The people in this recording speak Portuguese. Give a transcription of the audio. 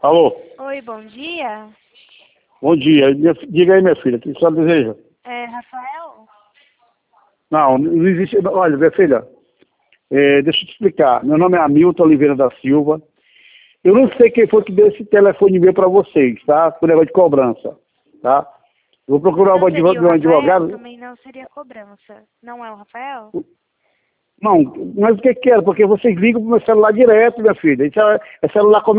Alô? Oi, bom dia. Bom dia. Diga aí, minha filha, o que a senhora deseja? É Rafael? Não existe... Olha, minha filha, deixa eu te explicar. Meu nome é Hamilton Oliveira da Silva. Eu não sei quem foi que deu esse telefone meu para vocês, tá? Por negócio de cobrança, tá? Eu vou procurar Não seria o um Rafael? advogado. Também não seria cobrança. Não é o Rafael? Não, mas o que que era? Porque vocês ligam pro meu celular direto, minha filha. Esse é celular